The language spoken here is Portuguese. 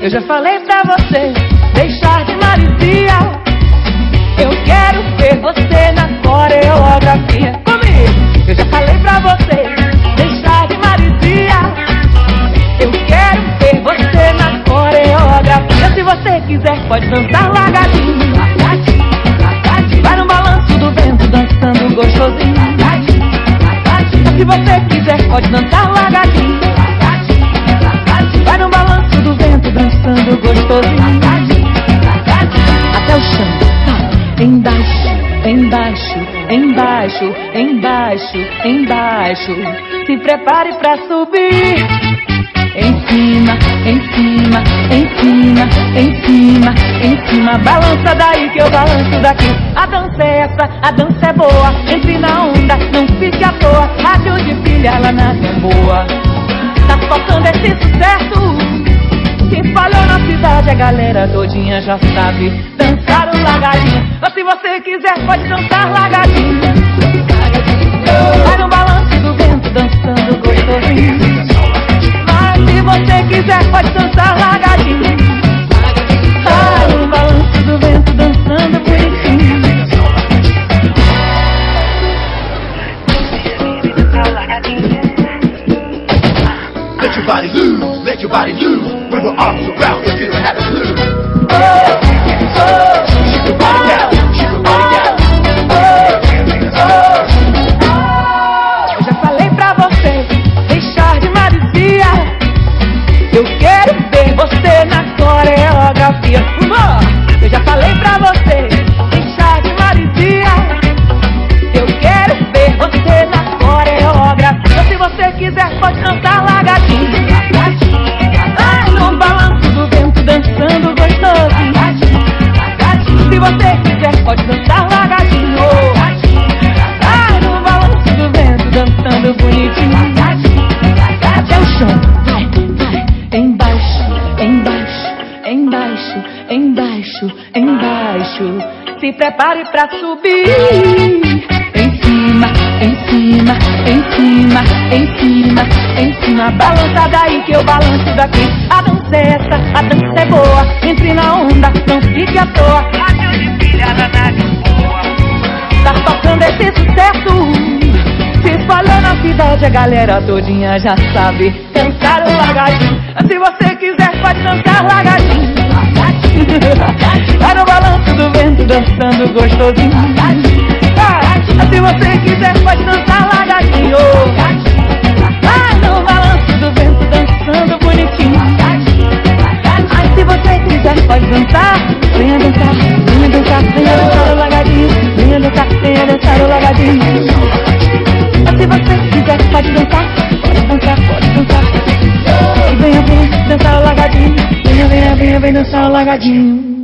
Eu já falei pra você deixar de maricia. Eu quero ver você na coreografia. Comigo! Eu já falei pra você deixar de maricia. Eu quero ver você na coreografia. Se você quiser pode dançar largadinho. Vai no balanço do vento dançando gostosinho. Se você quiser pode dançar largadinho. Vai no balanço do vento dançando gostosinho. Até o chão. Embaixo, embaixo, embaixo, embaixo, embaixo. Se prepare pra subir. Em cima, em cima, em cima, em cima, em cima. Balança daí que eu balanço daqui. A dança é essa, a dança é boa. Entre na onda, não fique à toa. Rádio de pilha lá na boa. Tá tocando esse sucesso. Quem falhou na cidade, a galera todinha já sabe dançar o largadinho. Mas se você quiser pode dançar largadinho. Vai no balanço do vento dançando gostosinho. Se você quiser pode dançar largadinho. Vai no balanço do vento dançando bonitinho. Let your body loose, let your body loose. Bring your arms around if you don't have a clue. Shake your body down, shake your body down. Eu já falei pra você deixar de maricia. Eu quero ver você na coreografia. Eu já falei pra você deixar de maricia. Eu quero ver você na coreografia. Se você quiser pode dançar largadinho. Ai, no balanço do vento dançando gostosinho. Se você quiser pode dançar largadinho. Ai, no balanço do vento dançando bonitinho. Até o chão. Embaixo, embaixo, embaixo, embaixo, embaixo. Se prepare pra subir. Em cima, em cima, em cima, em cima, em cima. Balança daí que eu balanço daqui. A dança é essa, a dança é boa. Entre na onda, não fique à toa. Rádio de pilha na boa. Tá tocando esse sucesso. Se falhou na cidade, a galera todinha já sabe dançar o largadinho. Se você quiser pode dançar largadinho. Vai no balanço do vento dançando gostosinho. Se você quiser pode dançar largadinho. Vai no balanço do vento dançando bonitinho. Se você quiser pode dançar. Venha dançar, venha dançar, venha dançar o largadinho. Venha dançar, venha dançar o largadinho. Se você quiser pode dançar, pode dançar, pode dançar. E venha, venha dançar o largadinho. Venha, venha, venha, venha dançar o largadinho.